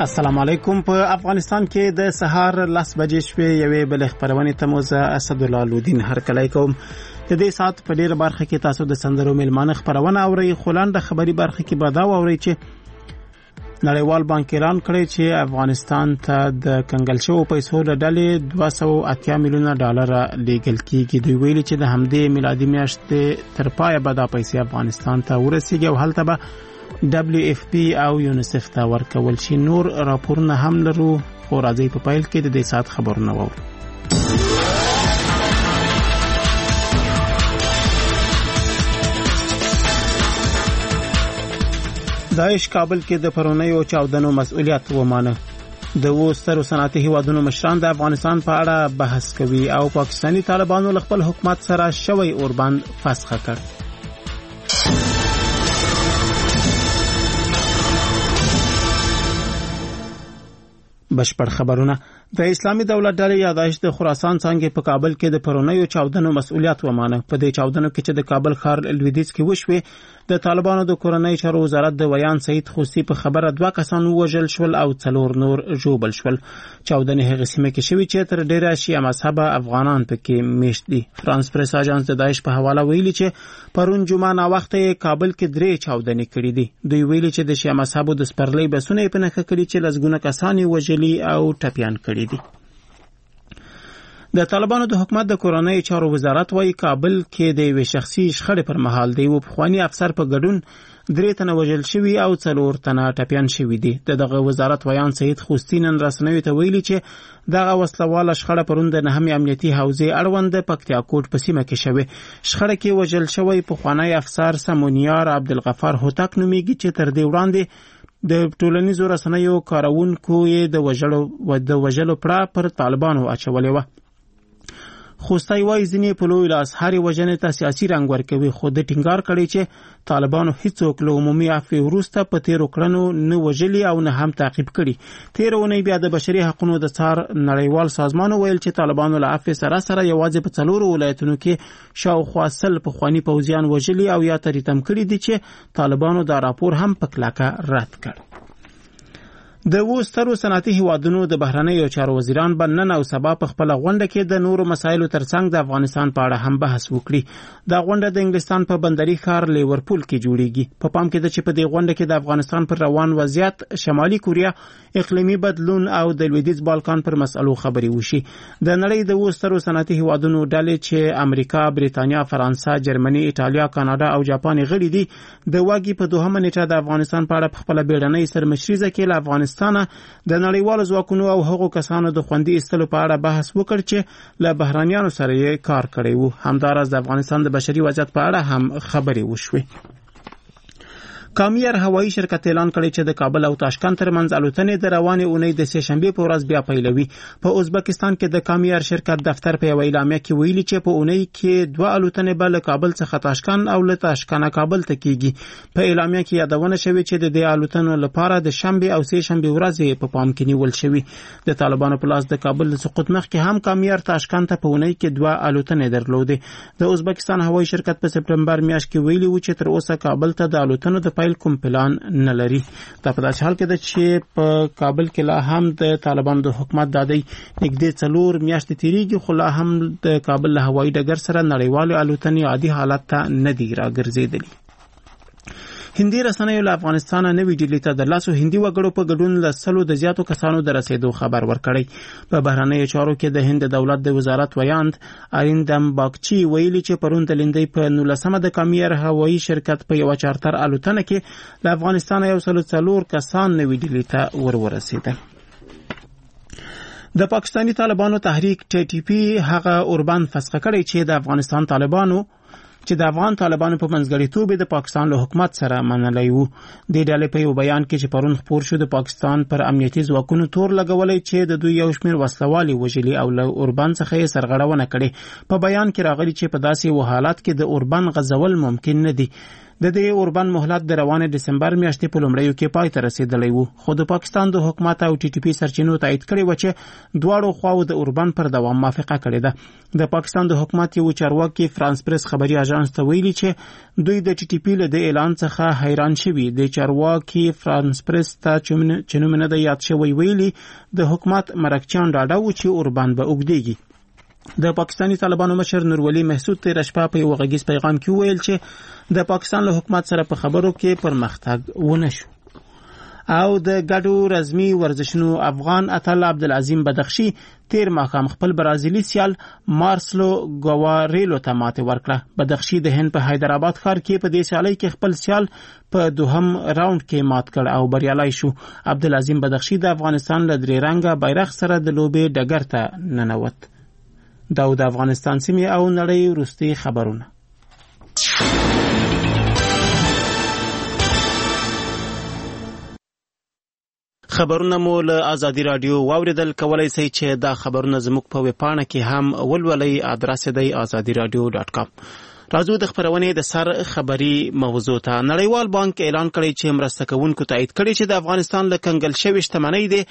السلام علیکم. په افغانستان کې د سهار 10 بجې شوې یوې بل خبرونه ته موزه اسد الله لودین هر کله کوم. د دې سات په ډیره برخه کې تاسو د سندرو ملمانه خبرونه اورئ. خلان د خبري برخه کې به دا اورئ چې نړیوال بانک اعلان کړی چې افغانستان ته د کنګل شوو پیسو له ډلې 280 میلیونه ډالر لیږل کیږي. دوی ویلي چې د همدې میلادي میاشتې تر پایه به دا پیسې افغانستان ته ورسیږي او هلته به WFP او یونیسف ته ورکول شي. نور راپورونه هم لرو خو راځي په پیل کې د دې سات خبرونه وو. داعش کابل کې د پرونیو چاودنو مسؤلیت ومانه. د وسترو صنعتي هیوادونو مشران د افغانستان په اړه بحث کوي او پاکستانی طالبانو له خپل حکومت سره شوی اوربند فسخ کړ. بشپړ خبرونه. د اسلامي دولت ډلې یا داعش د خراسان څنګه په کابل کې د پرونیو چاودنو مسؤلیت ومانه. په دې چاودنو کې چې د کابل ښار لویدیځ کې وشوه د طالبانو د کورنۍ چارو وزارت د ویان سید خوستی په خبره 2 کسان وژل شول او 4 نور ژوبل شول. چاودنې هغه سیمه کې شوې چې تر ډیره شیعه مذهب افغانان پکې میشت دي. فرانس پریس اژانس د داعش په حواله ویلي چې پرون جمعه نا وخت کابل کې 3 چاودنې کړې دي. دوی ویلي چې د شیعه مذهب د سپرلۍ بسونه په نخښه کړي چې لږونه کسان وژلي او ټپيان کړي دي. د طالبانو د حکومت د کورنۍ چارو وزارت وايي کابل کې د یو شخصي شخړې پر مهال دی او پخوانی افسر په ګډون 3 تنه وژل شوي او 4 تنه ټپيان شوي دي. دغه وزارت ویان سید خوستی نن رسنیو ته ویلي چې دغه وسلواله شخړه پروند د نهم امنیتي حوزې اړوند پکتیا کوټ په سیمه کې شوه. شخړه کې وژل شوی پخوانی افسر سمونیار عبدالغفار هوتک نومیږي چې تر دې وړاندې د ټولنیزو رسنیو کارونکو یې د وژلو پړه پر طالبانو اچولې و. خوستای وای ځینې په لوی لاس هرې وژنې ته سیاسي رنګ ورکوي خو د ټینګار کړي چې طالبانو هیڅوک له عمومي عفو وروسته په تیرو کړنو نه وژلي او نه هم تعقیب کړي. تیرونه بیا د بشري حقوقو د څار نړیوال سازمان ویل چې طالبانو له عفو سره یوازې په 4 ولایتونو کې شاوخوا 100 پخوانی پوځیان وژلي او یا تریتم کړي دي چې طالبانو دا راپور هم په کلکه رد کړ. د وسترو صنعتي هیوادونو د بهرنیو چارو وزیران بنن او سبا په خپل غونډه کې د نورو مسایلو ترڅنګ د افغانستان په اړه هم بحث وکړي. دا غونډه د انګلستان په بندري ښار لیورپول کې جوړیږي. په پام کې ده چې په دې غونډه کې د افغانستان پر روان وضعیت، شمالي کوریا، اقلیمي بدلون او د لویدیځ بالکان پر مسلو خبري وشي. د نړۍ د وسترو صنعتي هیوادونو ډلې چې امریکا، بریتانیا، فرانسه، جرمني، ایټالیا، کاناډا او جاپان غړي دي د واګي په 2 نیټه د افغانستان په اړه خپل بیړنۍ سرمشريزه کې له افغانستان د نړیوالو ځواکونو او هغو کسانو د خوندي ایستلو په اړه بحث وکړ چې له بهرانيانو سره یې کار کړی وو. همداراز د افغانستان د بشري وضعیت په اړه هم خبرې وشوې. کامیار هوایی شرکت اعلان کړی چې د کابل او تاشکند ترمنځ الوتنې د روانې اونۍ د سه شنبه په ورځ بیا پیلوي. په ازبکستان کې د کامیار شرکت دفتر په اعلامیه کې ویلي چې په اونۍ کې 2 الوتنې به له کابل څخه تاشکند او له تاشکند کابل ته کیږي. په اعلامیه کې یادونه شوې چې د دې الوتنو لپاره د شنبه او سه شنبه ورځې په پام کې نیول شوی. د طالبانو په لاس د کابل د سقوط مخکې هم کامیار تاشکند ته په اونۍ کې 2 الوتنې درلودې. د ازبکستان هوایی شرکت په سپتمبر میاشت کې ویلي و چې تر اوسه کابل ته د الوتنو د کوم پلان نه لري. دا په داسې حال کې ده چې په کابل کې لا هم د طالبانو د حکومت دادی نږدې 4 میاشتې تیریږي خو لا هم د کابل له هوایي ډګر سره نړیوالو الوتنې عادي حالت ته نه دی راګرځېدلي. هندي رسنیو له افغانستان نوې ډیلي ته د لاسو هندي وګړو په ګډون له 100 د زیاتو کسانو د رسیدو خبر ورکړی. په بهرنیو چارو کې د هند دولت د وزارت ویاند آریندم باگچی ویلي چې پرون د لندۍ په 19 د کامیار هوایی شرکت په یو چارتر الوتنه کې له افغانستان یو 4 کسان نوې ډیلي ته ورسیدل. د پاکستانی طالبانو تحریک TTP هغه اوربند فسخ کړی چې د افغانستان طالبانو چې د افغان طالبانو په منځګړیتوب د پاکستان له حکومت سره منلای وو. د ډلې په یو بیان کې چې پرون خبر شو د پاکستان پر امنیتي ځواکونو تور لګولای چې د دوی یو شمېر وسلوالي وژلي او له اوربند څخه یې سرغړونه کړې. په بیان کې راغلي چې په داسې حالات کې د اوربند غزول ممکن نه دي. د دې اوربند مهلت د روانې دسمبر میاشتې په لومړیو کې پای ته رسیدلی و، خو د پاکستان د حکومت او ټي ټي پی سرچینو تایید کړی و چې دواړو خواو د اوربند پر دوام موافقه کړې ده. د پاکستان د حکومت یو چارواکي فرانس پریس خبري اژانس ته ویلي چې دوی د ټي ټي پی له اعلان څخه حیران شوي. د چارواکي فرانس پریس ته چې نوم نه دی یاد شوی ویلي د حکومت مرکچیان ډاډه و چې اوربند به اوږدیږي. د پاکستاني طالبانو مشر نورولي محسود تیر شپه په یو غږیز پیغام کې وویل چې د پاکستان له حکومت سره په خبرو کې پرمختګ ونه شو. او د ګډو رزمي ورزشونو افغان اتل عبدالعظیم بدخشي تیر ماښام خپل برازیلي سیال مارسلو ګواریلو ته ماتې ورکړه. بدخشي د هند په حیدرآباد ښار کې په دې سیالۍ کې خپل سیال په دوهم راوند کې مات کړ او بریالی شو. عبدالعظیم بدخشي د افغانستان له درې رنګه بیرغ سره د لوبې ډګر ته ننوت. دا د افغانستان سیمې او نړۍ وروستي خبرونه. خبرونه مو له آزادي رادیو واوریدل. کولای شئ چې دا خبرونه زموږ په ویبپاڼه کې هم ولولئ. ادرس دی azadiradio.com. راځو د خبرونې د سر خبري موضوع ته. نړیوال بانک اعلان کړی چې مرسته کوونکو تایید کړي چې د افغانستان له کنګل شوې شتمنۍ د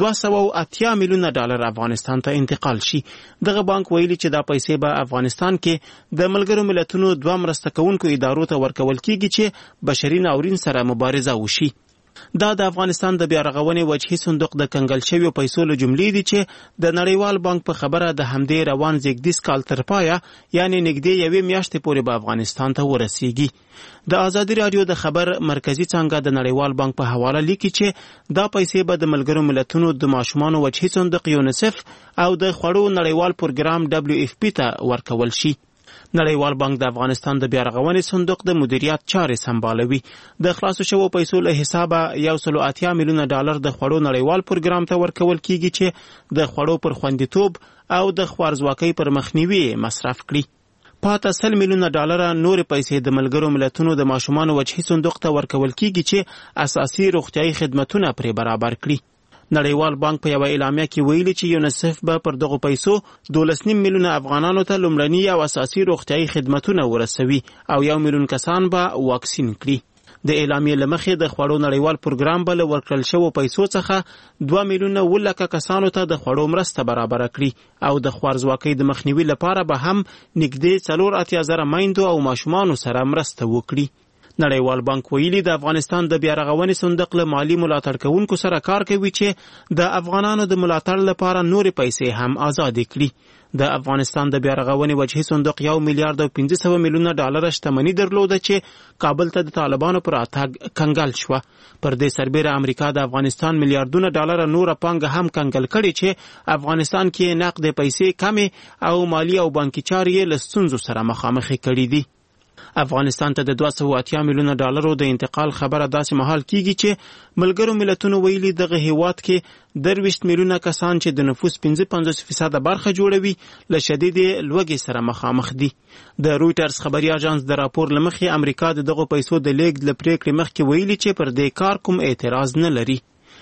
280 میلیونه ډالر افغانستان ته انتقال شي. دغه بانک ویلي چې دا پیسې به افغانستان کې د ملګرو ملتونو دوه مرسته کوونکو ادارو ته ورکول کیږي چې بشري ناورین سره مبارزه وشي. دا د افغانستان د بیا رغونې وجهي صندوق د کنګل شویو پیسو له جملې دي چې د نړیوال بانک په خبره د همدې روان زیږدیز کال تر پایه یعنی نږدې یوې میاشتې پورې به افغانستان ته ورسیږي. د آزادي رادیو د خبر مرکزی څانګه د نړیوال بانک په حواله لیکي چې دا پیسې به د ملګرو ملتونو د ماشومانو وجهي صندوق یونیسف او د خوړو نړیوال پروګرام WFP ته ورکول شي. نړیوال بانک د افغانستان د بیا رغونې صندوق د مدیریت چارې سمبالوي. د خلاصو شوو پیسو له حسابه 180 میلیونه ډالر د خوړو نړیوال پروګرام ته ورکول کیږي چې د خوړو پر خوندیتوب او د خوارځواکۍ پر مخنیوي مصرف کړي. پاته 100 میلیونه ډالر نور پیسې د ملګرو ملتونو د ماشومانو وجهي صندوق ته ورکول کیږي چې اساسي روغتیايي خدماتونه پرې برابر کړي. نړیوال بانک په یو اعلامیه کې ویلي چې یونیسف به پر دغه پیسو 12 میلیونه افغانانو ته لومړني او اساسي روغتیايي خدماتونه ورسوي او 1 میلیون کسان به واکسین کړي. د اعلامیې له مخې د خوړو نړیوال پروګرام به له ورکړل شوو پیسو څخه 2 میلیونه 7 کسانو ته د خوړو مرسته برابر کړي او د خوارځواکۍ د مخنیوي لپاره به هم نږدې 4,000 میندو او ماشومانو سره مرسته وکړي. نړیوال بانک ویلي د افغانستان د بیا رغونې صندوق له مالی ملاتړ کوونکو سره کار کوي چې د افغانانو د ملاتړ لپاره نورې پیسې هم آزاد کړي. د افغانستان د بیا رغونې وجهي صندوق 1 میلیارډ او 500 میلیونه ډالر شتمني درلوده چې کابل ته د طالبانو پر اتګ کنګل شوه. پر دې سربېره امریکا د افغانستان میلیارډونه ډالر نور پانګه هم کنګل کړي چې افغانستان کې نقد پیسې کمې او مالی او بانکي چارې له ستونزو سره مخامخ کړي دي. افغانستان ته د 280 میلیونه ډالرو د انتقال خبره داسې مهال کیږي چې ملګرو ملتونو ویلي دغه هیواد کې 23 میلیونه کسان چې د نفوس 55% برخه جوړوي له شدید لوږې سره مخامخ دي. د رویټرز خبري اژانس د راپور لمخې امریکا دغه پیسو د لیږد له پریکړې مخکې ویلي چې پر دې کار کوم اعتراض نه لري.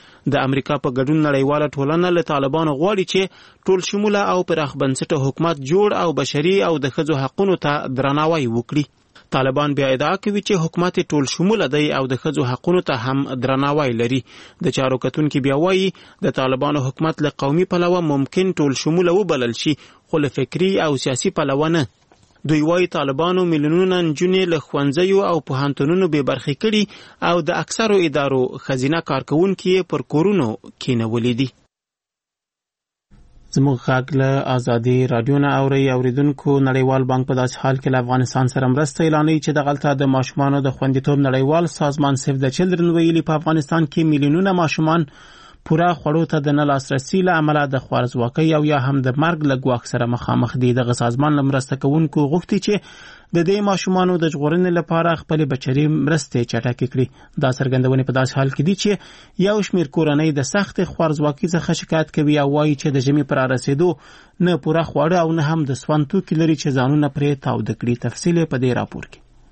د امریکا په ګډون نړیواله ټولنه له طالبانو غواړي چې ټول شموله او پراخ بنسټه حکومت جوړ او بشري او د ښځو حقونو ته درناوی وکړي. طالبان بیا ادعا کوي چې حکومت ټول شموله دی او د ښځو حقونو ته هم درناوی لري. د چارو کتونکي بیا وایي د طالبانو حکومت له قومي پلوه ممکن ټول شموله وبلل شي خو له فکري او سیاسي پلوه نه. دوی وایي طالبانو میلیونونه نجونې له ښوونځیو او پوهنتونونو بې برخې کړي او د اکثرو ادارو ښځینه کارکوونکي یې پر کورونو کېنولي دي. زموږ غږ له آزادي رادیو نه اوریدونکو. نړیوال بانک په داسې حال کې له افغانستان سره مرسته اعلانوي چې دغلته د ماشومانو د خوندیتوب نړیوال سازمان سیف د چلډرن ویلي په افغانستان کې میلیونونه ماشومان پوره خوړو ته د نه لاسرسي له امله د خوارځواکۍ او یا هم د مرګ له ګواښ سره مخامخ دي. دغه سازمان له مرسته کوونکو غوښتي چې د دې ماشومانو د ژغورنې لپاره خپل بچري مرستې چټکې کړي. دا څرګندونې په داسې حال کې دي چې یو شمېر کورنۍ د سخت خوارځواکۍ څخه شکایت کوي او وایي چې د ژمي پر رسېدو نه پوره خواړه او نه هم د سون توکي لري چې ځانونه پرې تاوده کړي. تفصیل په دې راپور کې.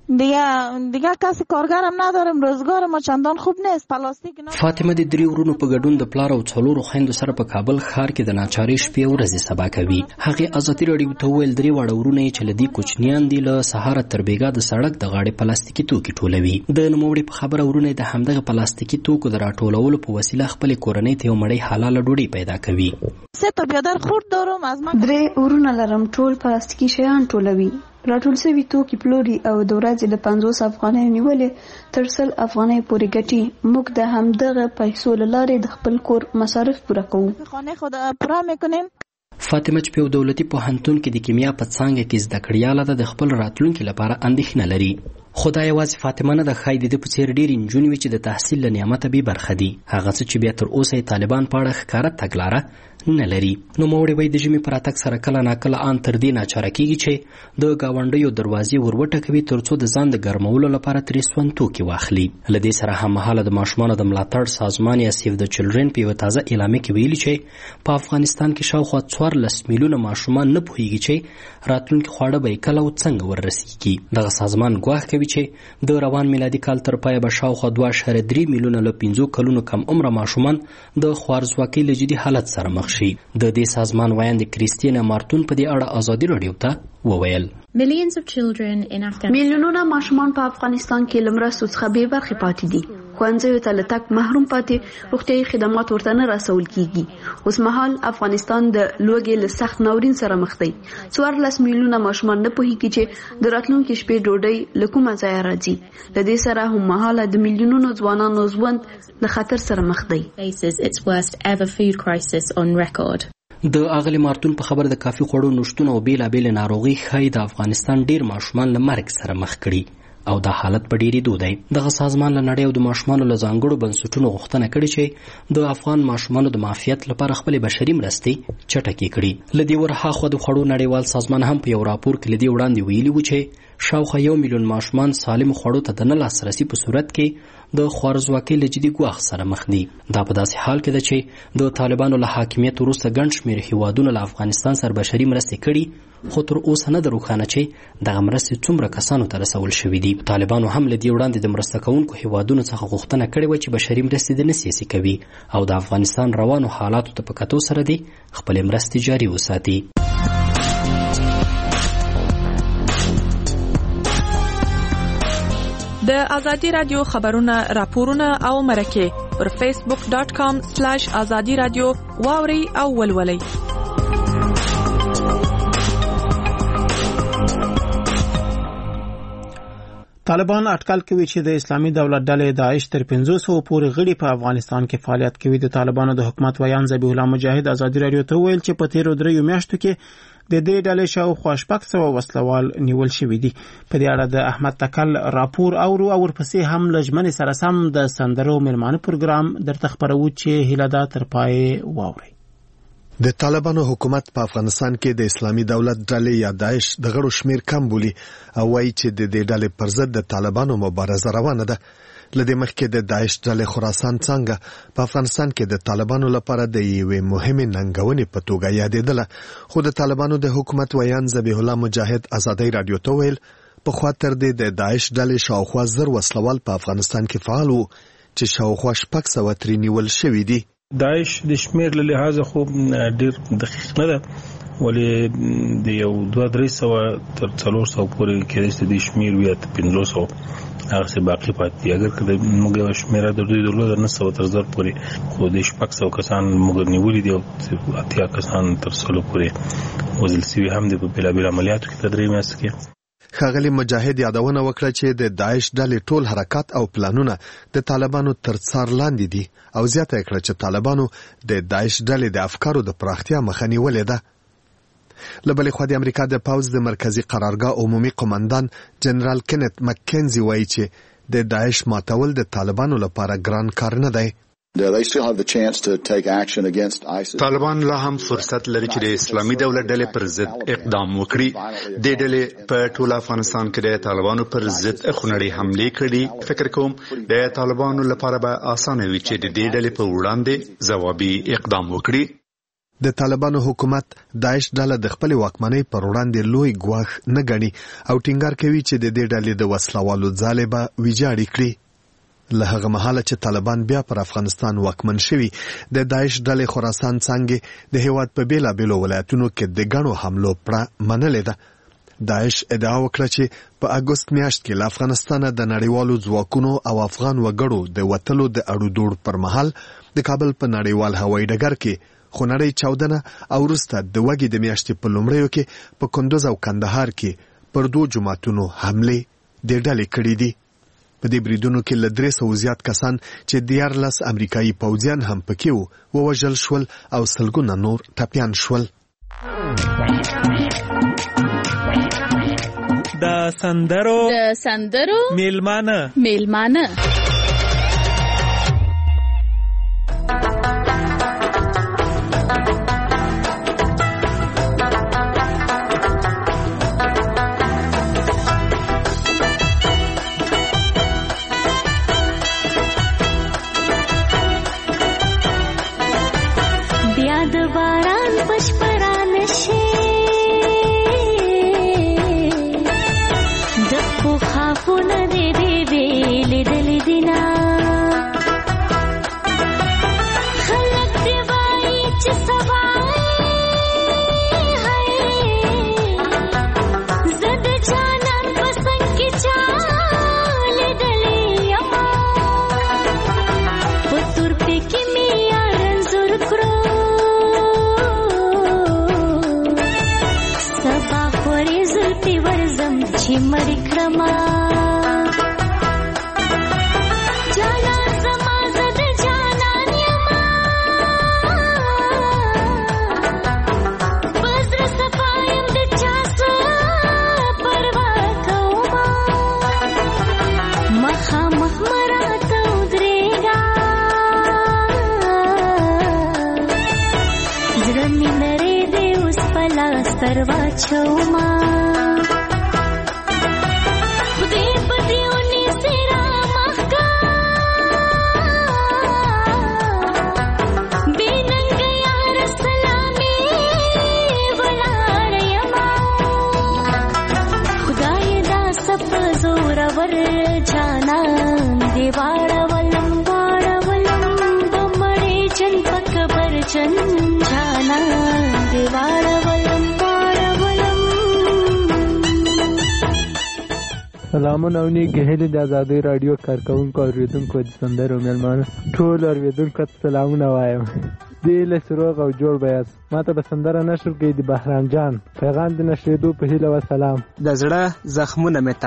دیگه کسی کارگرم نداریم، روزگار ما چندان خوب نیست. پلاستیک فاطمه د 3 ورونو په ګډون د پلار او 4 خويندو سره په کابل ښار کې د ناچارۍ شپې ورځې سبا کوي. هغه ازادي راډیو ته ویل 3 واړه ورونه چې لدی کوچنیان دي له سهار تر بیګا د سړک د غاړې پلاستیکي توکي ټولوي. د نوموړي په خبره ورونه د همدغه پلاستیکي توکو د راټولولو په وسیله خپل کورنۍ ته یو مړی حلاله ډوډۍ پیدا کوي. 3 برادر خورد دارم از ما 3 ورونه لرم، ټول پلاستیکي شیان ټولوي. راټول شوي توکي پلوري او د ورځې د 50 افغانۍ نیولې تر 100 افغانۍ پورې ګټي. موږ د همدغه پیسو له لارې د خپل کور مصارف پوره کوو. خانه خود پوره میکنیم. فاطمه چې په دولتي پوهنتون کې د کیمیا په څانګه کې زده کړیاله د خپل راتلونکي لپاره اندېښنه لري. خدای یوازې فاطمه نه د خای د په څیر ډیر انجونې وي چې د تحصیل له نعمت به برخه دي. هغه څه چې بیا تر اوسه طالبان په اړه ښکاره تګلاره نه لري. نو موړي وای د جمی پراتک سره کله ناکله ان تر دې ناچاره کیږي چې د گاونډیو دروازې وروټه کوي ترڅو د ځان د ګرمولو لپاره ترې سون توکي واخلي. لدې سره هم مهاله د ماشومانو د ملاتړ سازمان یا سیف د چلډرن په تازه اعلامیه کې ویلي چې په افغانستان کې شاوخوا 14 میلیونه ماشومان نه پوهیږي چې راتلونکي خواړه به کله او څنګه ورسیږي. دغه سازمان ګواښ کوي چې د روان میلادي کال تر پایه به شاوخوا 2.3 میلیونه له 15 کلونو کم عمره ماشومان د خوارځواکۍ له جدي حالت سره مخ شي. د دې سازمان وایند کریستینا مارتون په دې اړه ازادي راډیو ته وویل میلیونونه ماشومان په افغانستان کې له مرستو څخه بې برخې پاتې دي. ښوونځیو ته له تګ محروم پاتې، روغتیایي خدمات ورته نه رسول کیږي. اوس مهال افغانستان د لوږې له سخت ناورین سره مخ دی. 14 میلیونه ماشومان نه پوهیږي چې د راتلونکي شپې ډوډۍ له کومه ځایه راځي. له دې سره هم مهاله د میلیونونو ځوانانو ژوند له خطر سره مخ دی. د اغلی مارتون په خبر د کافي خوړو نشټون او بیلابېل ناروغي ښایي د افغانستان ډیر ماشومان له مرګ سره مخ کړي او دا حالت په ډیری دی. دغه سازمان له نړۍ او د ماشومانو له ځانګړو بنسټونو غوښتنه کړې چې د افغان ماشومانو د معافیت لپاره خپل بشري مرستې چټکې کړي. لدی ورهاخوا د خوړو نړیوال سازمان هم په یو راپور کې لدی وړاندې ویلي و چې شاوخوا 1 میلیون ماشومان سالم خوړو ته د نه لاسرسي په صورت کې د خوارځواکۍ له جدي ګواښ سره مخ دي. دا په داسې حال کې ده چې د طالبانو له حاکمیت وروسته ګڼ شمېر هیوادونو له افغانستان سره بشري مرستې کړي، خو تر اوسه نه ده روښانه چې دغه مرستې څومره کسانو ته رسول شوي دي. طالبانو هم له دې وړاندې د مرسته کوونکو هیوادونو څخه غوښتنه کړې وه چې بشري مرستې د نه سیاسي کوي او د افغانستان روانو حالاتو ته په کتو سره دي خپلې مرستې جاري وساتي. د ازادي رادیو خبرونه، راپورونه او مرکه پر facebook.com/azadi radio واوري او ولولئ. طالبان اټکل کوي چې د اسلامي دولت ډلې داعش تر 500 پورې غړي په افغانستان کې فعالیت کوي. د طالبانو د حکومت ویان ذبیح الله مجاهد ازادي رادیو ته ویل چې په تیرو 3 میاشتو کې د دې ډلې شاوخوا 600 وسلوال نیول شوي دي. په دې اړه د احمد تکل راپور او ورپسې هم لجمن سره سم د سندرو مېلمانه پروګرام درته خبرو چې هیله ده تر پای واوري. د طالبانو حکومت په افغانستان کې د اسلامي دولت ډلې یا داعش د غړو شمیر کم بولي او وایي چې د دې ډلې پر ضد د طالبانو مبارزه روانه ده. لدې مخکې د داعش ډلې خراسان څنګه په افغانستان کې د طالبانو لپاره د یوې مهمې ننګونې په توګه یادېدله، خو د طالبانو د حکومت ویان ذبیح الله مجاهد ازادي رادیو ته ویل په خاطر د داعش ډلې شاوخوا 1000 وسلوال په افغانستان کې فعال وو چې شاوخوا 600 ترې نیول شوي دي. داعش د شمیر له لحاظه خو ډیر دقیق نه ده، ولې د یو 200 تر 400 پورې کې د شمیر ویا 500 هغه څه باقی پاتې دي. اگر کله موږ شمیره د دوی د 900 تر 1000 پورې خو د 600 کسان موږ نیولې دي او 80 کسان تر 100 پورې وزل سوي هم د بلابل عملیاتو کې تدریج میاست کې. ښاغلي مجاهد یادونه وکړه چې د داعش ډلې ټول حرکات او پلانونه د طالبانو تر څار لاندې دي او زیاته کړه چې طالبانو د داعش ډلې د افکارو د پراختیا مخه نیولې ده. لبلې خو د امریکا د پاوز د مرکزی قرارګاه عمومي قومندان جنرال کینت مککنزي وایي چې د داعش ماتول د طالبانو لپاره ګران کار نه دی. طالبان لا هم فرصت لري چې د اسلامي دولت ډلې پر ضد اقدام وکړي. د ډلې په ټول افغانستان کې د طالبانو پر ضد خونړۍ حملې کړي. فکر کوم د طالبانو لپاره به اسانه وي چې د دې ډلې په وړاندې ځوابي اقدام وکړي. د طالبانو حکومت داعش ډله د خپل واکمنۍ پر وړاندې لوی ګواښ نه ګڼي او ټینګار کوي چې د دې ډلې د وسلوالو ځالې به ویجاړې کړي. له هغه مهاله چې طالبان بیا پر افغانستان واکمن شوي، د داعش ډلې خراسان څانګې د هیواد په بیلابیلو ولایتونو کې د ګڼو حملو پړه منلې ده. داعش ادعا وکړه چې په اګوست میاشت کې له افغانستانه د نړیوالو ځواکونو او افغان وګړو د وتلو د اړو دوړ پر مهال د کابل په نړیوال هوایي ډګر کې خونړۍ چاودنه او وروسته د وږي د میاشتې په لومړیو کې په کندوز او کندهار کې پر 2 جوماتونو حملې د ډلې کړې دي. په دې بریدونو کې له 300 زیات کسان چې 14 امریکایي پوځیان هم پکې وو ووژل شول او سلګونه نور ټپیان شول. د سندرو میلمانه بیا د باران پشپران شي خافونه دې لیدلې دینا خلک دی وایي چې سبا زه د جانان په څنګ کې چا لیدلې یما په تورپې کې مې یار انځور کړو سبا پورې زلفې ورځم چې مړ کړما ستروا چوما خدای پدیونی سرا مخکا بیننگ یار سلامی ولار یما خدای دا سپ زور ور جانان دیوار ولم بمڑی جن پک بر جن جانان دیوار سلامونه او نیک هیلې د آزادۍ رادیو کارکونکو اوریدونکو د سندرو میلمانه ټول اوریدونکو ته سلامونه وایم. دې له روغ او جوړ بیاست. ماته به سندره نشر کوي د بهرام جان پیغام د نشریدو په هیله و سلام. د زړه زخمونه مې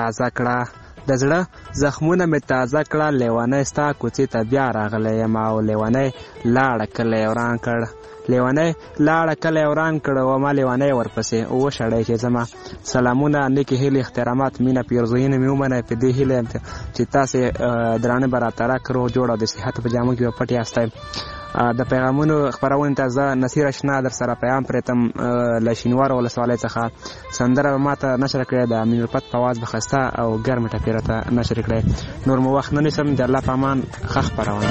تازه کړه لیوانه ستا کوڅې ته بیا راغلی یم او لیوانه لاړه کلی وران کړ او ما لیوانه ورپسې وشړی چې زما سلامونه نیکې هیلې احترامات مینه پیرزوینه مې ومنئ په دې هیله چې تاسې درانه به راته راکړو جوړ او د صحت په جامو کې به پټ یاستی. د پیغامونو خپرونې ته زه نصیر اشنا در سره پیغام پرېتم له شینوار ولسوالۍ څخه. سندره به ما ته نشر کړې د امین الفت په اواز به ښایسته او ګرمې ټپې راته نشر کړې. نور مو وخت نه نیسم. د الله په امان ښه خپرونه.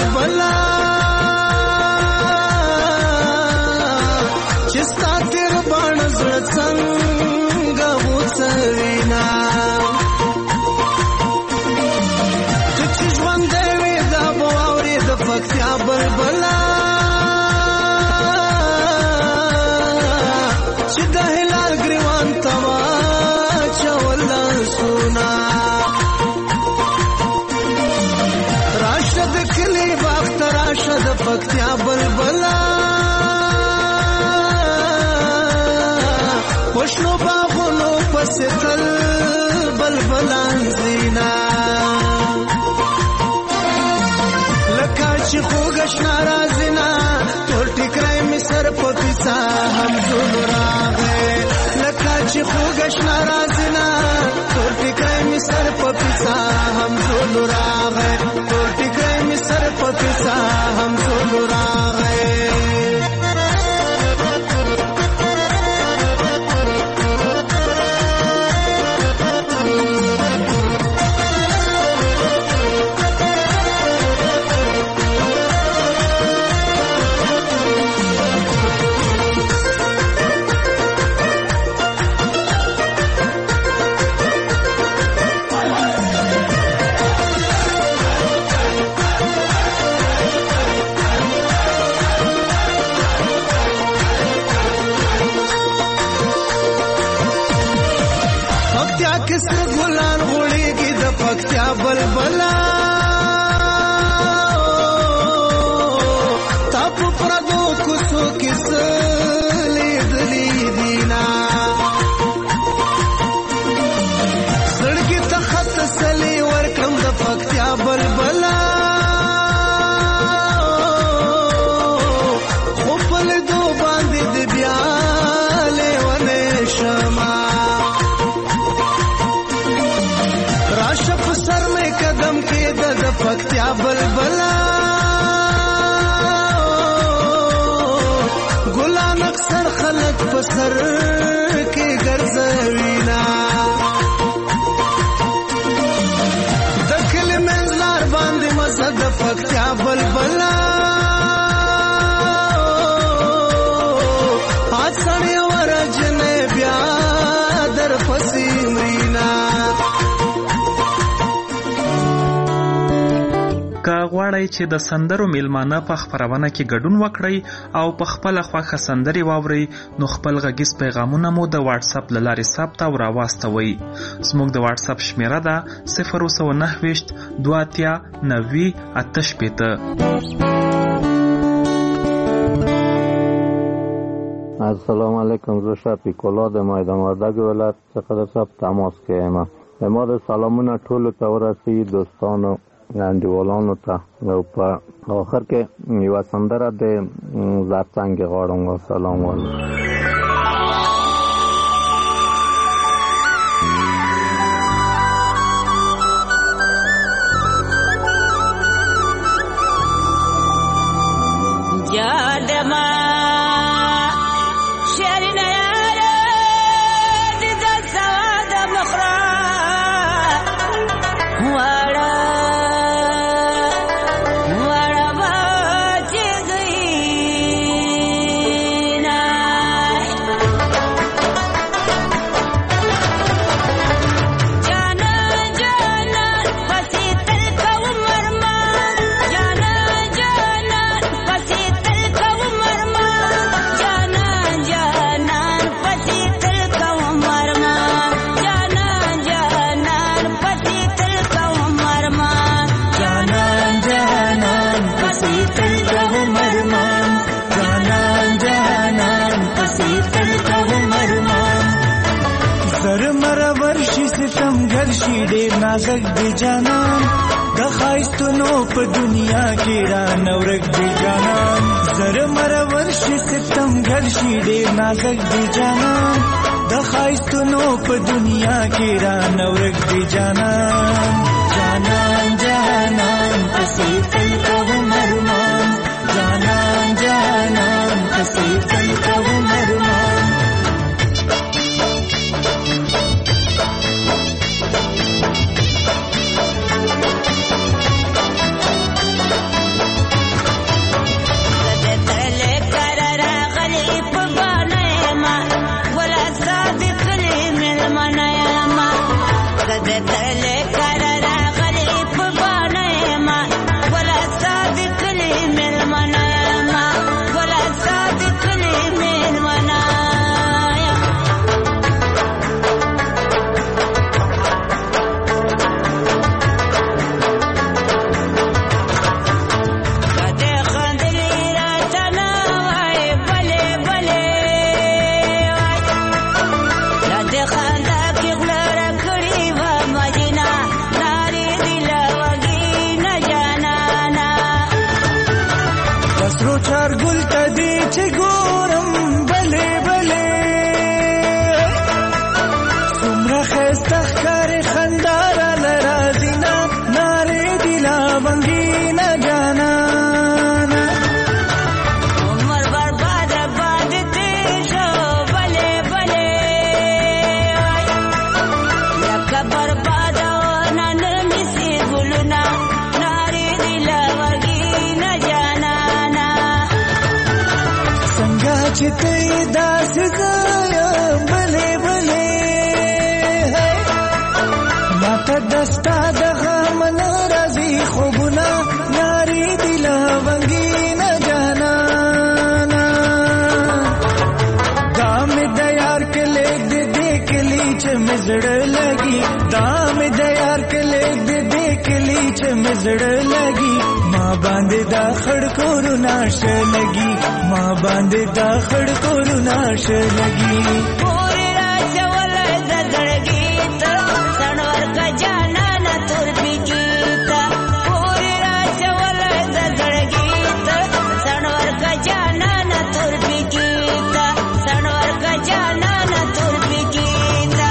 بلا چستا تیر بان زړه څنګه وڅوینا چې ژوند دی دا باورې د پکتیا بلبلا چې د هلال ګریوان توا چول سونا راشد کلی وخت راشد پکتیا بلبلا وشنو باغونو پسې تل بلبلان زینا لکه چې خوږش ناراضینا ټول ټیکرای می سر په پیسا هم زول راغې لکه چې خوږش ناراضینا ټول ټیکرای می سر په پیسا هم زول راغې ټول ټیکرای می سر په پیسا هم زول راغې کسر ګلان غوړېږي د پکتیا بلبلا تا په پردو کوڅو کې څه لیدلي دينا زړګي ته خط سلې ورکړم د پکتیا بلبلا خو په لیدو باندې د بیا لیونی شمه سر میں قدم کے دد پکتیا بلبلا گلان اکثر خلق پسر کے گرزوینا دکل منزلار باندې مزد پکتیا بلبلا آج سڑی ورجن بیا در پسی مرینا که غواړئ چې د سندرو میلمانه په خپرونه کې ګډون وکړئ او په خپله خوښه سندرې واورئ نو خپل غږیز پیغامونه مو د واتساپ له لارې ثبت او راواستوئ. زموږ د واتساپ شمیره ده 029 2 90 88. السلام علیکم. زه شفیق الله د میدان وردګ ولایت څخه د صاحب تماس کې یم. ما د سلامونه ټولو ته ورسي دوستانو انډیوالانو ته او په آخر کې یو سندره د زرڅنګ غواړم. سلام علیکم. نازک دی جانان د خایستونو په دنیا کې را نورک دی جانان زر مرور شي ستم ګل شي ډېر نازک دی جانان د خایستونو په دنیا کې را نورک دی جانان جانان جانان پسې تل کوم ارمان جانان جانان پسې تل کوم ارمان تدی چې ګورم بلې بلې څومره ښایسته ښکارې خندا راله راځي نه نارې دي لا بنګینه جانانه عمر برباد باد تیر شو بلې بلې لکه برباد نن نیسي ګلونه نارې دي لا بنګینه جانانه څنګه چې ته یې داسې زه یم بلې بلې ماته دستا د غم نه راځي خوبونه نارې دي له ونګینه جانانه دا مې د یار کلی د دې کلي چې مې زړه لګي دا مې د یار کلی د دې کلي چې مې زړه لګي ما باندې دا خړ کورونه ښه لګي ما باندې دا خړ کورونه ښه لګي پورې راچولی د زړګي ته سڼور که جانانه تور پیکي ته پورې راچولی د زړګي ته سڼور که جانانه تور پیکي ته سڼور که جانانه تور پیکي ته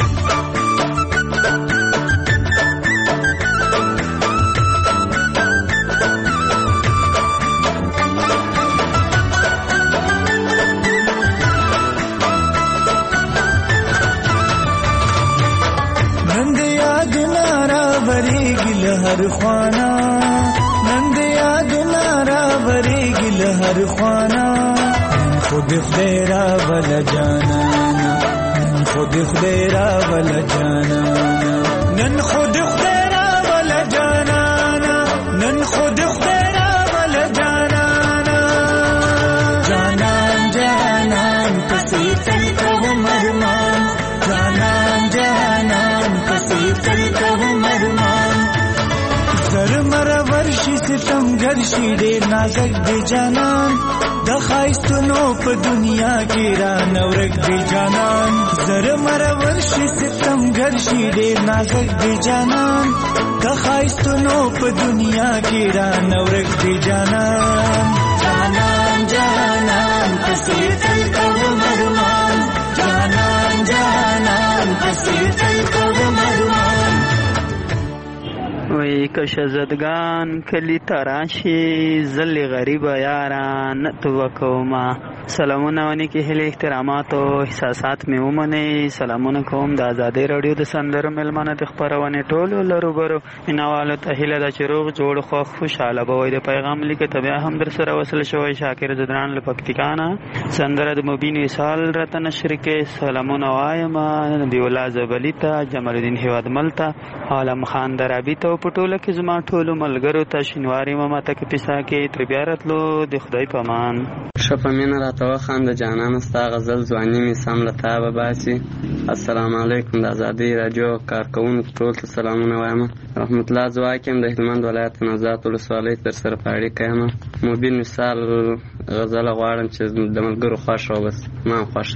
نن د یادونه راوریږي له هر خوانا نن د یادونه راوریږي له هر خوانا نن خو د خدای راوله جانانا نن خو د خدای راوله جانانا نن خو د خدای راوله جانانا نن خو د خدای راوله جانانا جانان جانان پسې تل کوم ارمان جانان جانان پسې تل کوم ارمان زر مره ورشي ستم ګرشي ډېر نازک دی جانان د ښایستونو په دنیا کې را نورک دی جانان زر مره ورشي ستم ګرشي ډېر نازک دی جانان د ښایستونو په دنیا کې را نورک دی جانان جانان جانان پسې تل کوم ارمان جانان جانان پسې تل کوم ارمان وی که شزدگان کلی تراشی زل غریب یاران تو وکوما سلامونه ونی کې هلي احترامات او احساسات مې ومني سلامونه کوم د آزادۍ رادیو د سندرو ملمنه د خبرونه ټولو لروبرو مینوالو ته هله د چروغ جوړ خو خوشاله بوي د پیغام لیکه تبع هم در سره وصل شوی شاکر زدران لپکتیکانا سندره د مبین وصال رته نشر کې سلامونه وایم نبی الله زبلیتا جمال الدین هواد ملتا عالم خان درابی ته پټوله کې زما ټولو ملګرو ته شینواری ماما ته کې پیسا کې تربیارتلو د خدای پامان شپمینه راته خان د جانان ستا غزل ځواني می سم لتا به باسي السلام علیکم د آزادۍ رادیو کارکونکو ټول ته سلامونه وایم رحمت الله زواکم د هلمند ولایت نوزاد ولسوالۍ تر سره پاړې کایم مبین مثال غزل غواړم چې د ملګرو خوښ او بس ما خوښ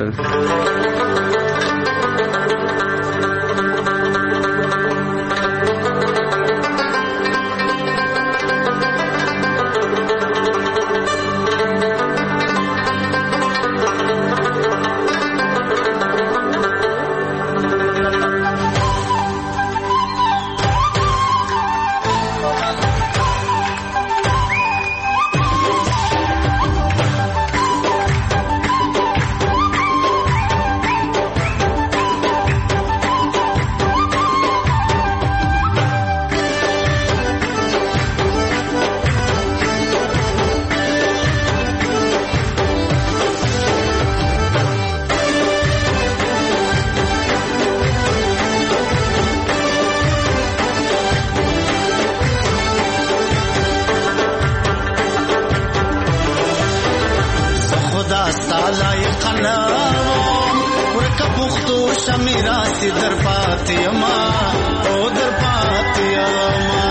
شمیراسی در پاتیما او در پاتیما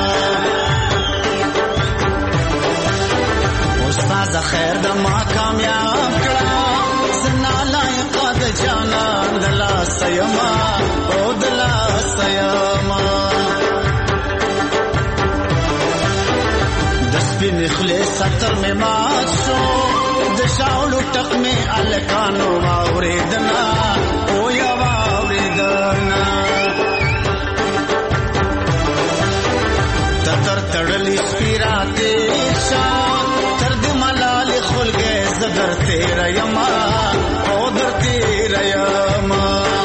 استاد خیر د ما کامیاب کړه زنا لایق د جانان دلا سیما او دلا سیما د سپین خلی ستر می مات شو د شاولو ټک می الکانو واوریدنا او یا واوریدنا تر تړلی سپیراته شان تر دې ملال خلګه زګر تیر یما او در تیر یما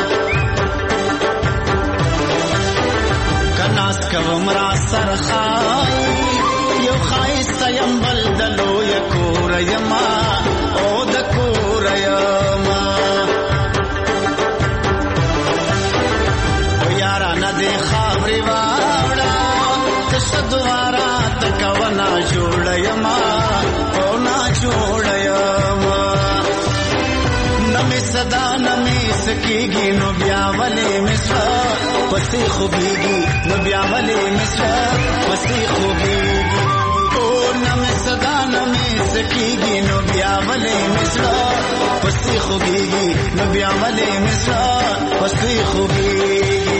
کناس کومرا سرخای یو خایست یم بلدلو یکور یما او د کور یما او یارا نه دی خبري واړه تشدوارا تکونا جوړ یما او نا جوړ یما نمی صدا نمی سکیږي نو بیا ولې مصر پسې خوږیږي نو بیا ولې مصر پسې خوږیږي او نمی صدا نمی سکیږي نو بیا ولې مصر پسې خوږیږي نو بیا ولې مصر پسې خوږیږي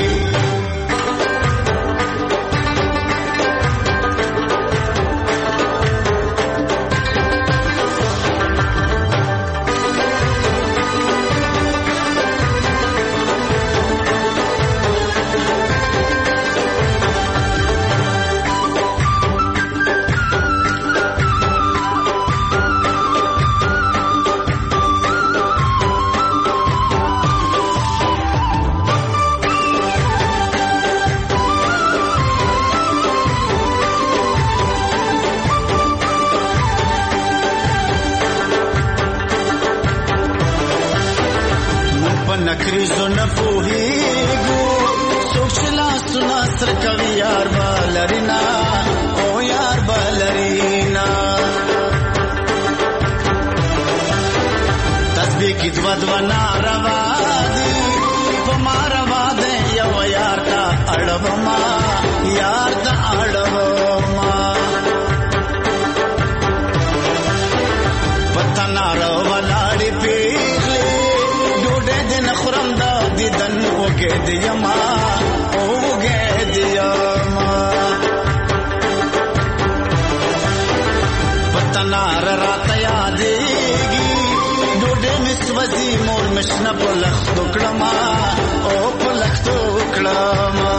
نکریزو نپوهیگو سوچلا سنا سر کوي یار بالرینا او یار بالرینا تسبیح کی دو دو ناروا دی پما روا دے یو یار تا اڑو ما یار تا اڑو ما پتا ناروا لاڑی پیغلی خرم دا دیدن وگه دیما وگه دیما پتنار رات یادیگی ڈوڈے مسوزی مور مشنا پلخت کلما او پلخت کلما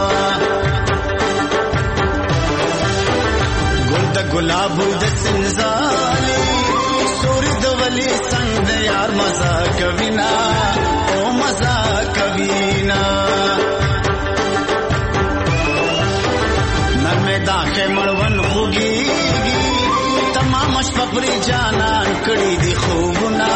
گل دا گلابو دا سنزالی سوری دا ولی سنگ دا یار مزا کبینا مزا کبینا نرمه داخه مړون خوږیږي تمام شپپری جانان کړي دي خوبونه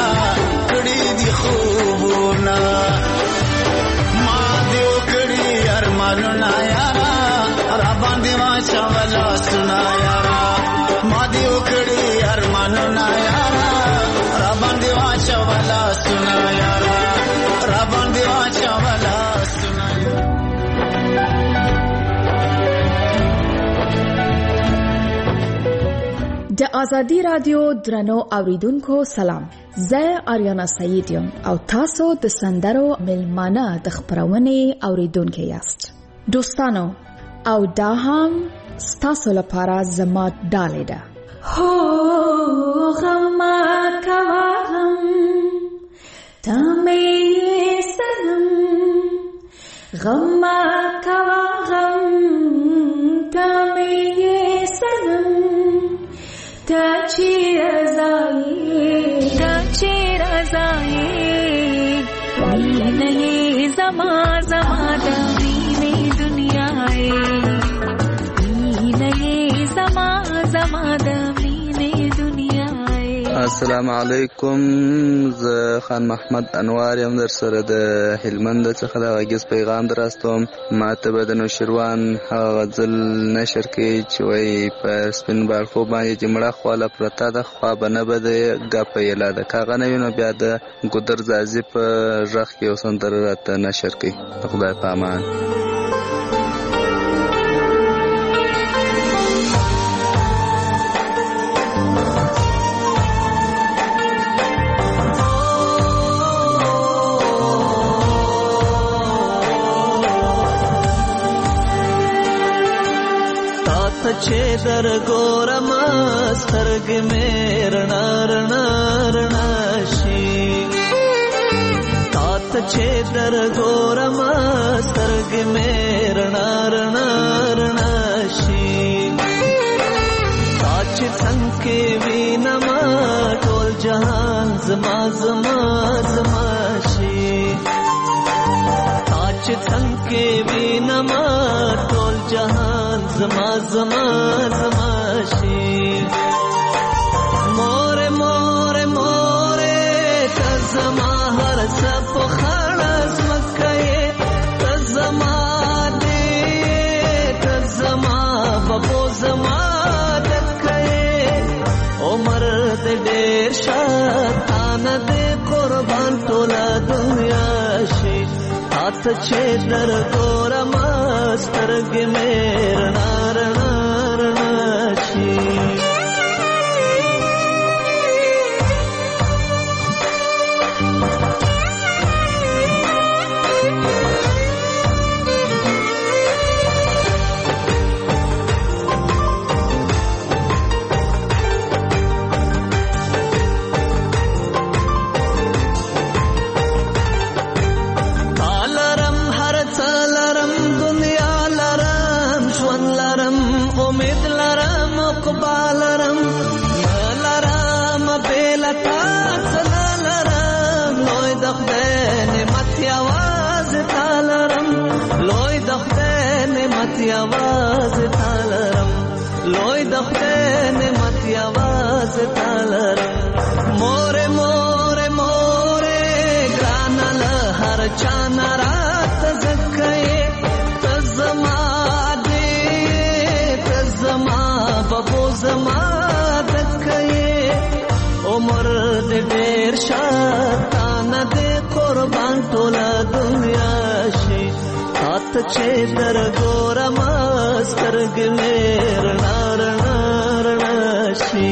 ما دیو کړي ارمانونه یارا را باندې واچولا سنا یارا ما دیو کړي ارمانونه یارا را باندې واچولا سنا یارا د آزادی رادیو درنو اوریدونکو سلام، زه آریانا سعید یم او تاسو د سندرو ملمانه د خبرونې اوریدونکو یاست. دوستانو او دا هم ستاسو لپاره زما ډالۍ ده. هو غما کوم تمه سلام غما کوم تمه سلام تا چیر ازائی مینه زما د مینه دنیائی مینه زما د مینه دنیائی. السلام علیکم، زه خان محمد انوار یم، در سره د هلمند څخه د غږیز پیغام دراستوم. ماته به د نوشیروان هغه غزل نشر کړي چې وایي په سپین باړخو باندې چې مړه خواله پرته ده خوا به نه به د ګپه یلا ده، که هغه نه وي نو بیا د ګودر زازي په غږ کې یو سندره راته نشر کړي. د خدای په امان. چې در ګورم سترګې مې رڼا رڼا ته چې در ګورم سترګې مې رڼا رڼا رڼا شي تا چې څنګه کې وینم ټول جهان زما زما زما شي تا چې څنګه کې وینم ټول جهان زما زما زما شي مور مور مور ته زما هر څه په خړز مکه ته زما دې ته زما بابو زما دکه عمر دې ډېر شاتان دې قربان ټول دنیا شي ته چې در ګورم سترګې مې رڼا رڼا رڼا شي आवाज तालरम लोई दखते ने मत आवाज तालरम मोरे मोरे मोरे ग्रानल हर चाना रात जक्के तजमा दे तजमा बबो जमा दक्के उमर दे ढेर शातान दे कुर्बान टोला दुनिया शी हाथ चे दर गोरम سترګې مې رڼا رڼا رڼا شي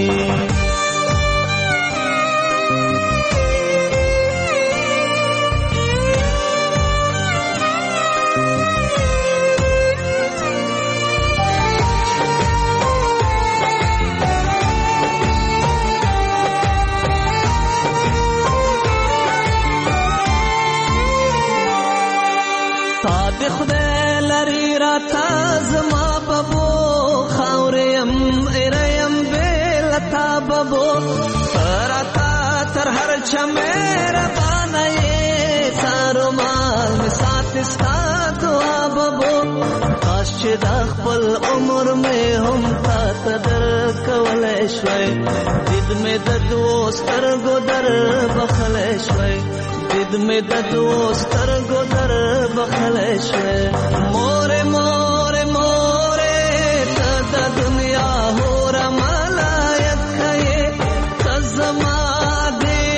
تا دې خدای لري راته زما بابو خاوریم اریم بیلتا بابو راتا تر هر چمیر بانای سارو مال مسات استا دعا بابو کاش چې د خپل عمر مې هم تا تدر کولای شوي دید مې د دوستر ګدر بخلای شوي دید مې د دوستر ګدر بخلای شوي مور مور مور ته د دنیا هور ملایت کړي تزما دې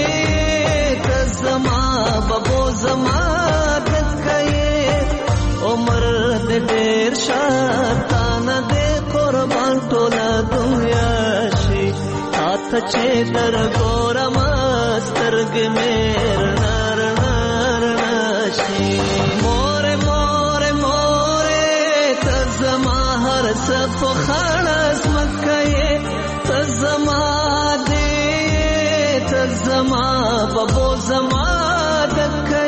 تزما بابو زما دت کړي عمر دې ډېر شاتان دې قربان ټول دنیا شي هات چې در ګورم سترګې مې رڼا رڼا رڼا شي مور مور مور تزما هر څه په خړز مکه تزما دې تزما بابو زما دکه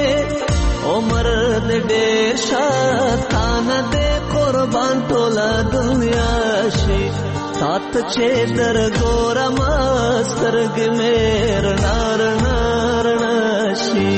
عمر دې ډېر شاتان دې قربان ټول دنیا شي تات چې در ګورم سترګې مې رڼا رڼا رڼا شي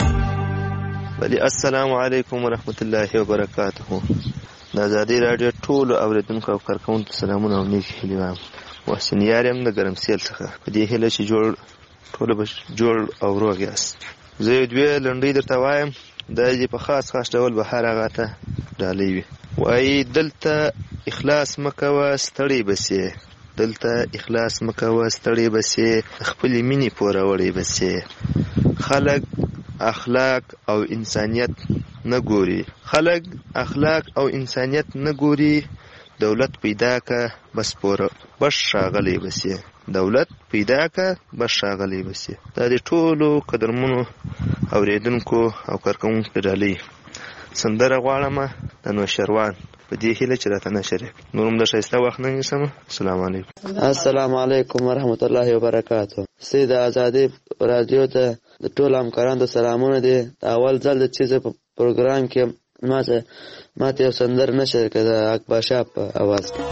ولی السلام علیکم ورحمت الله وبرکاته د آزادۍ راډیو ټولو اوریدونکو او کارکوونکو سلامونه او نیک هیلې وایم محسن یار یم د ګرمسیل څخه په دې هیله چې ټوله به جوړ او روغ یاست زه یو دوې لنډۍ درته وایم دا دې په خاص ډول به هر هغه ته ډالۍ وي وایي دلته اخلاص مه کوه ستړی به سې دلته اخلاص مه کوه ستړی به سې خپلې مینې پوروړی به سې خلک اخلاق او انسانیت نه ګوري خلک اخلاق او انسانیت نه ګوري دولت پیدا که بس پوره بس ښاغلی به سې دولت پیدا که بس ښاغلی به سې دا د ټولو قدرمنو اوریدونکو او کارکوونکو ډالۍ سندره غواړمه د نوشروان په دې هیله چې راته نشر نور هم د ښایسته وخت نه نیسم السلام علیکم السلام علیکم ورحمت الله وبرکاته سید آزادۍ رادیو ته د ټول همکارانو ته سلامونه دي. اول ځل چې زه په پروګرام کې ماته یو سندر نشر کړه د اکبر شاه په اواز کې.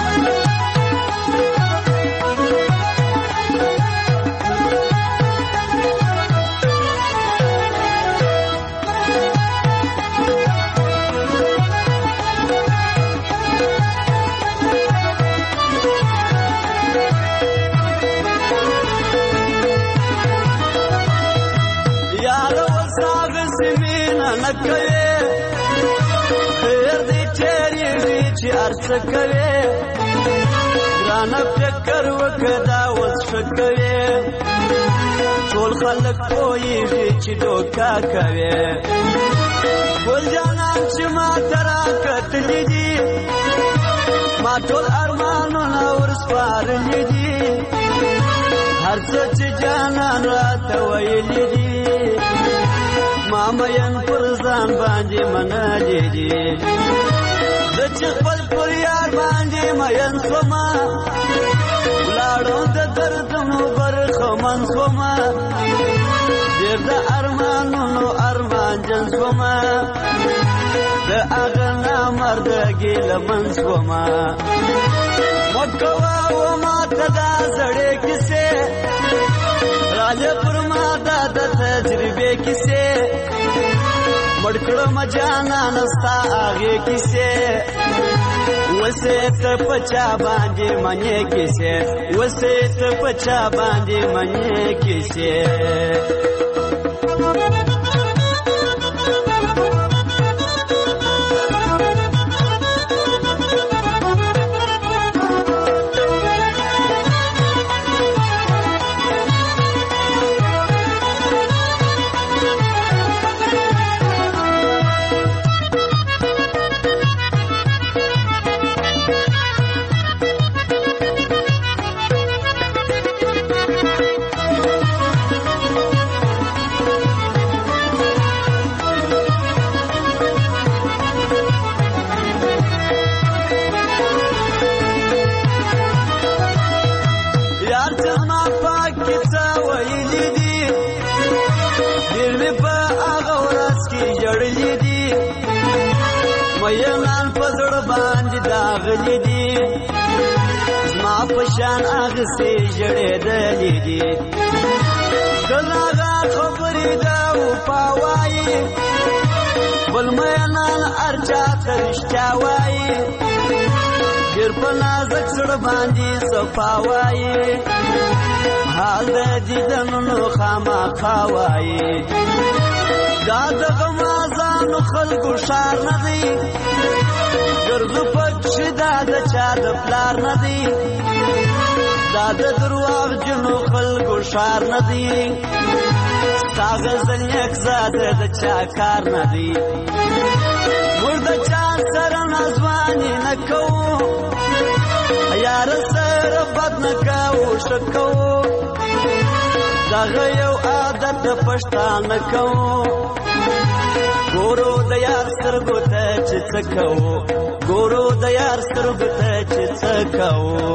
سکوي ګرانه فکر وکړه اوس فکوي ټول خلک پوهیږي چې دوکا کوي. ګل جانان چې ما ترا کتلې دي ما ټول ارمانونه ورسپارلې دي هر څه چې جانان راته ویلې دي ما مین پر ځان باندې منلې دي چې خپل پر یار باندې مین سوما ولاړو د دردونو برخمن سوما ډېر د ارمانونو ارمان جن سوما د هغه نامردګي لمن سوما مکوا و ماته دا زړې کیسې راځه پر ما دا د تجربې کیسې مړکړه مجانا نستا هغه کیسه وسه ته پچا باندې منې کیسه وسه ته پچا باندې منې کیسه. شان اغسې جړېدلې دي دلغه خبرې دا و پاوایي بل مینان ارچا ترشتیا وایي ډېر په نازک زړه باندې صفاوایي حال د دیدنونو خامخا وایي دا دغه مازانو خلکو شار نه دی ګرځو پکښې دا د چا د پلار نه دی دا د درواغ جنو خلکو شار نه دی ستا غزل یک زاده د چا کار نه دی موږ د چا سره نازواني نه کوو یار سره بد نه کوو ښه کوو دغه یو عادت د پښتانه کوو ګورو د یار سترګو ته چې څه کوو ګورو د یار سترګو ته چې څه کوو.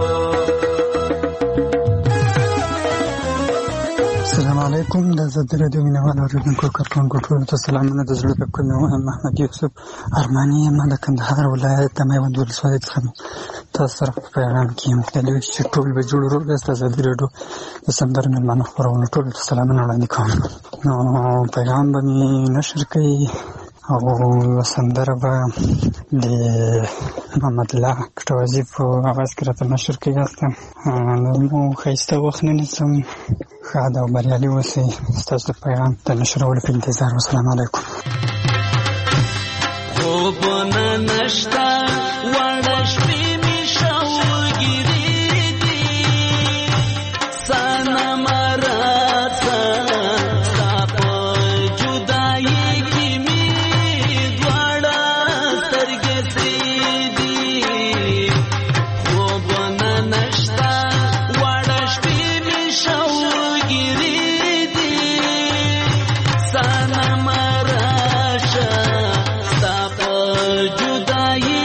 السلام علیکم د آزادي راډیو مینوال اورېدونکو کارکوونکو ټولو ته سلامونه د زړه د کومې وایم محمد یوسف ارماني یم د کندهار ولایت د میوند ولسوالۍ څخه تاسو سره په پیغام کې یم تللی چې ټول به جوړ روغ یاست. آزادي راډیو د سندرو مېلمانه خپرونو ټولو ته سلامونه وړاندې کوم. نو پیغام به مې نشر کوي او سندره به د محمد الله کټوازي په اواز کې راته نشر کوي. هستم نو ښایسته وخت نه نیسم، ښاد او بریالي اوسئ. ستاسو د پیغام د نشرولو په انتظار. والسلام علیکم. خوبونه نشته وړه شپې مې شوګیرې دي صنمه راته ستا په جدایۍ کې مې دواړه سترګې سرې دي. خوبونه نشته وړه شپې مې شوګیرې دي صنمه راشه ستا په جدایۍ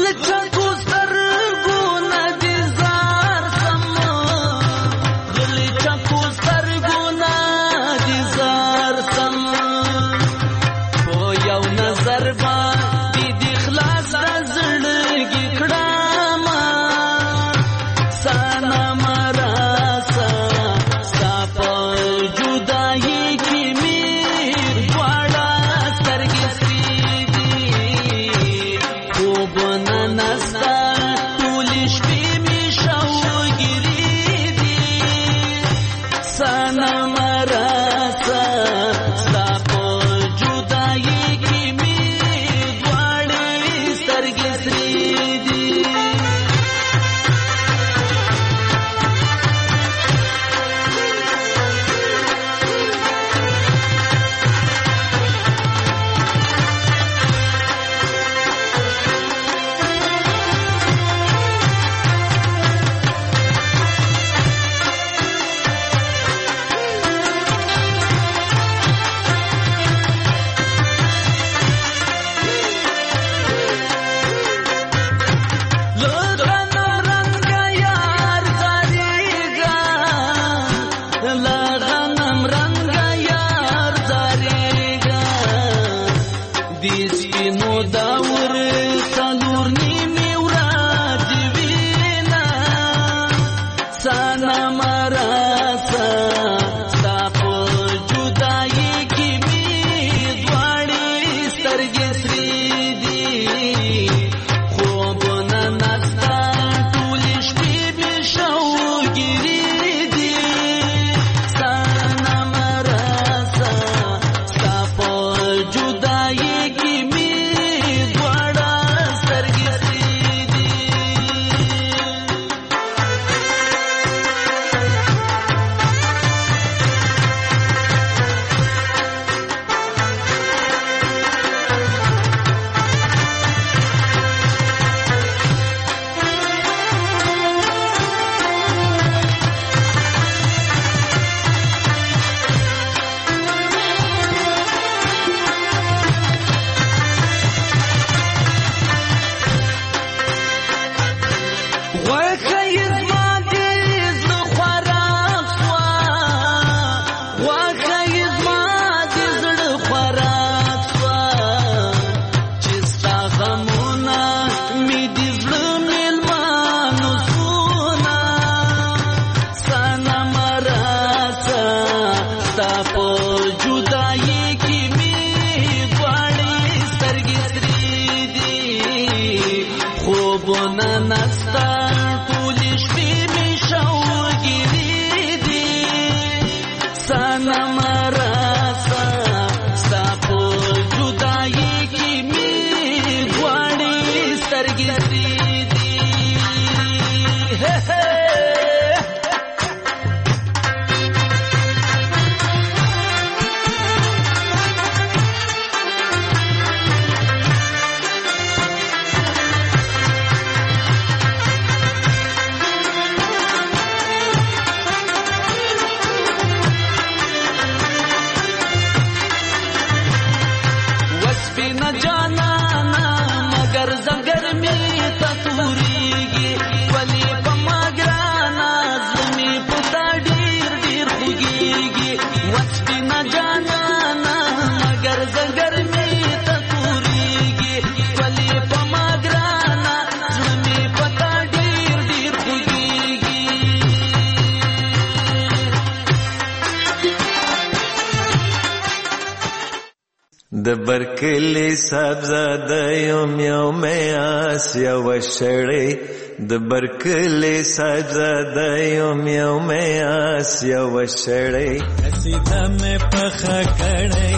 د برکلی صاحبزاده یم یوم آسیا وشړی د برکلی صاحبزاده یم یوم آسیا وشړی قصیده مې پخه کړی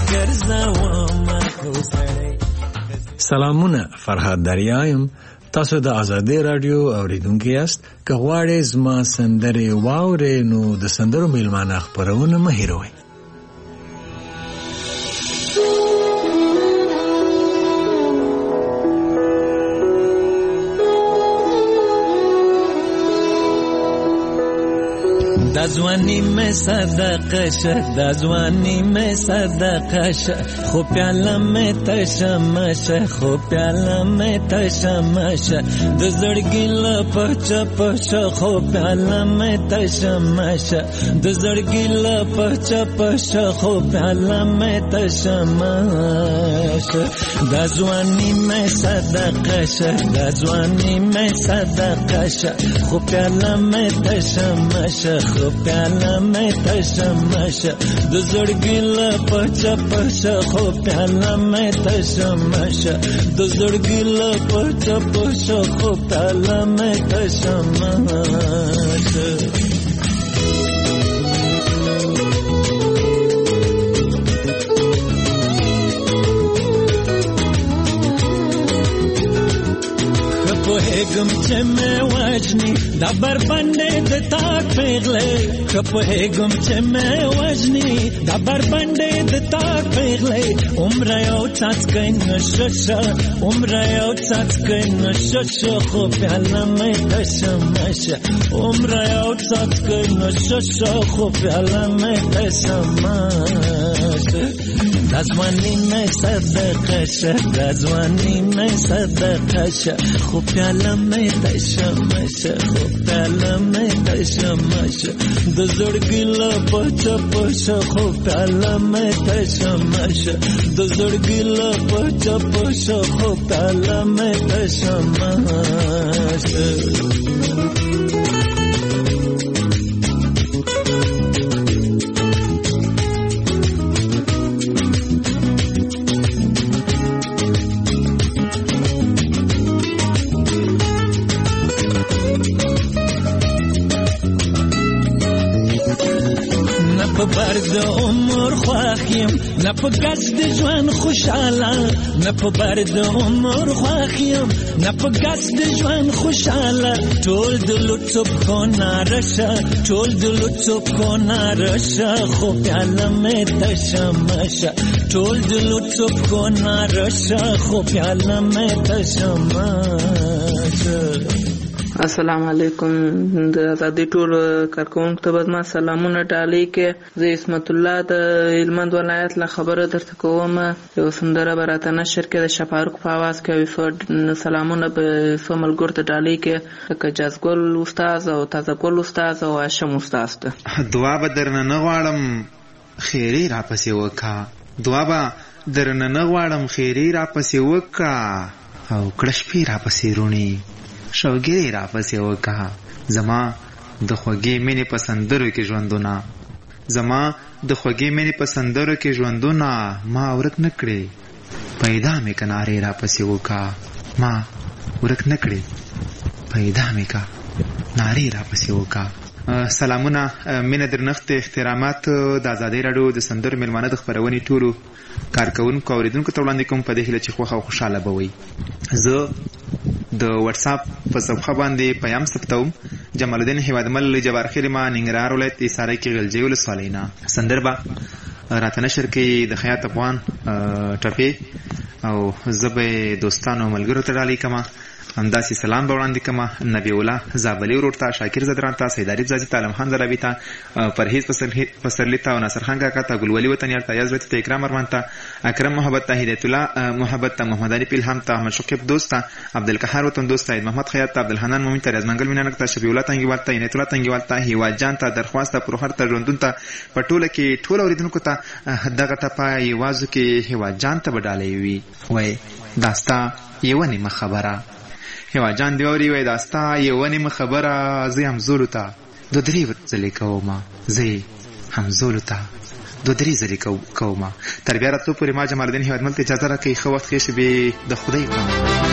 ګرځوم کوسړی. سلامونه، فرهاد دریا یم. تاسو د آزادۍ رادیو اوریدونکي یاست. که غواړئ زما سندرې واورئ نو د سندرو میلمانه خپرونه مه هېروئ. دا ځواني مې صدقه شه دا ځواني مې صدقه شه خو پیاله مې تشمه شه خو پیاله مې تشمه شه د زړګي له پچه پشه خو پیاله مې تشمه شه د زړګي له پچه پشه خو پیاله مې تشمه شه دا ځواني مې صدقه شه دا ځواني مې صدقه شه خو پیاله مې تشمه شه خو پیاله مې تشمه شه د زړګي له پچه پشه خو پیاله مې تشمه شه د زړګي له پچه پشه خو پیاله مې تشمه شه پوهیږم چې مې وژني دا بربنډې د تاک پیغلې پوهیږم چې مې وژني دا بربنډې د تاک پیغلې عمر یو څاڅکی نشه شه عمر یو څاڅکی نشه شه خو پیاله مې تشمه شه عمر یو څاڅکی نشه شه خو پیاله مې تشمه شه دا ځواني مې صدقه شه دا ځواني مې صدقه شه خو پیاله مې تشمه شه خو پیاله مې تشمه شه د زړګي له پچه پشه خو پیاله مې تشمه شه د زړګي له پچه پشه خو پیاله مې تشمه شه په برد عمر خواخیم نه په ګز د ژوند خوشاله نه په برد عمر خواخیم نه په ګز د ژوند خوشاله ټول د لطف کو نارشه ټول د لطف کو نارشه خو پیاله مې تشمه شه ټول د لطف کو نارشه خو پیاله مې تشمه شه السلام علیکم د آزادۍ ټول کارکوونکو ته به زما سلامونه ډالۍ کې زه عصمت الله د هلمند ولایت له خبره درته کوم یو سندره به راته نشر کې د شفاروق په اواز کې سلامونه به څو ملګرو ته ډالۍ کې لکه جازګل استاد او تازه ګل استاد او هاشم استاد ته دعا به درنه نه غواړم خیرې راپسې وکړه دعا به درنه نه غواړم خیرې راپسې وکړه او کړه شپې راپسې روڼې شوګیرې راپسې وکړه زما د خوږې مینې په سندرو کې ژوندونه زما د خوږې مینې په سندرو کې ژوندونه ما ورک نه کړې پیدا مې که نارې راپسې وکړه ما ورک نه کړې پیدا مې که نارې راپسې وکړه سلامونه مینه درنښت احترامات د آزادۍ راډیو د سندرو میلمانه د خپرونې ټولو کارکوونکو اوریدونکو ته وړاندې کوم په دې هیله چې خوښه او خوشحاله به وئ زه د واتساپ په صفحه باندې پیام ثبتوم جمال الدین هیوادمل جبارخیل ما ننګرهار ولایت ایساره کې غلجی ولسوالۍ نه سندر به راته نشر کوي د خیاط افغان ټپې او زه به دوستانو ملګرو ته ډالۍ کوم همداسې سلام به وړاندې کوم نبی الله زابلي ورور ته شاکر زدران ته سید عارف زازي ته علم خان زلابي ته پرهیز پسرلي ته او ناصر خان کاکا ته ګلولي وطنیار ته یزرت ته اکرام ارمان ته اکرم محبت ته هدایت الله محبت ته محمد علي پیلهم ته احمد شقیب دوست ته عبدالقهار وطن دوست ته محمد خیاط ته عبدالحنان مومن ته رزمنګل مینانک ته شفیع الله تنګیوال ته عنایت الله تنګیوال ته هیواد جان ته درخواست ته پروخر ته ژوندون ته په ټوله کې ټول اوریدونکو ته دغه ټپه یوازو کې هیواد جان ته به ډالۍ وي وای داستا یوه نیمه خبره هیوا جان دی اوري وای داستا یو نیمه خبره زه هم زولو ته دو درې ځلې کومه زه هم زولو ته دو درې ځلې کومه تر بیا راتلو پورې ما جمال الدین هیوادمل ته اجازه راکړئ ښه وخت ښې شبې د خدای په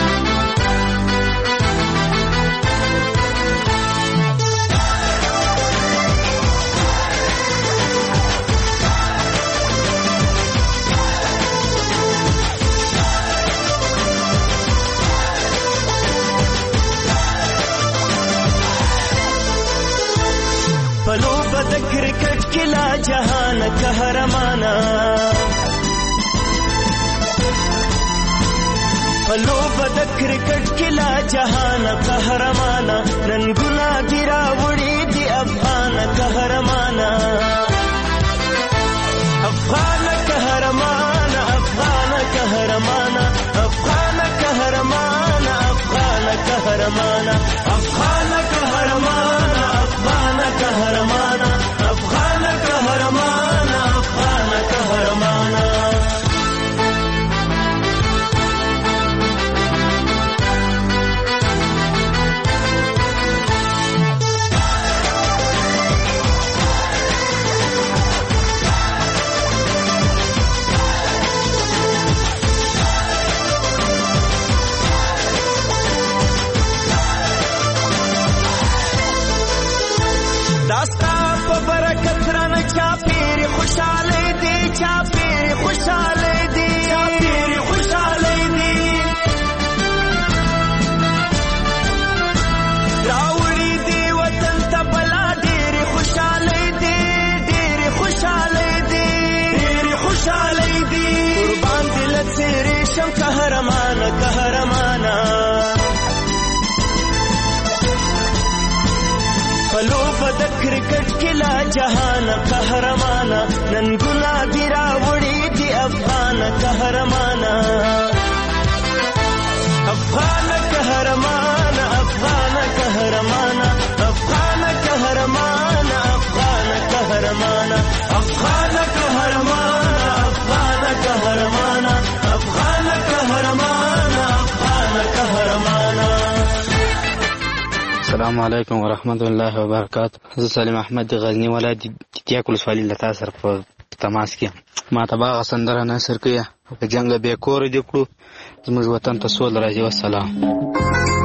کرکٹ کلا جہان قہرمانا پلو بد کرکٹ کلا جہان قہرمانا نن گلا گرا وڑی دی افغان قہرمانا قهرمانا افغان قهرمانا افغان قهرمانا افغان قهرمانا افغان قهرمانا داستا په برکت رانه چاپېر خوشاله دي چاپېر خوشاله دي چاپېر خوشاله دي راوړي دي وطن ته بلا ډېر خوشاله دي ډېر خوشاله دي ډېر خوشاله دي قربان دي له څېرې شم قهرمانه قهرمانه لوبه د کرکټ کې لا جهان قهرمانا نن ګلابي راوړي دي افغان قهرمانا افغان قهرمانا افغان قهرمانا افغان قهرمانا افغان قهرمانا افغان قهرمانا افغان قهرمانا افغان قهرمانا افغان قهرمانا. السلام علیکم ورحمت الله وبرکاته. زه سلیم احمد غزنی ولایت تیاک ولسوالۍ له تاسو سره په تماس کې ما ته باغ سندره نثر کوي په جنګ به کور دې کړو زموږ وطن ته سول راځي. والسلام.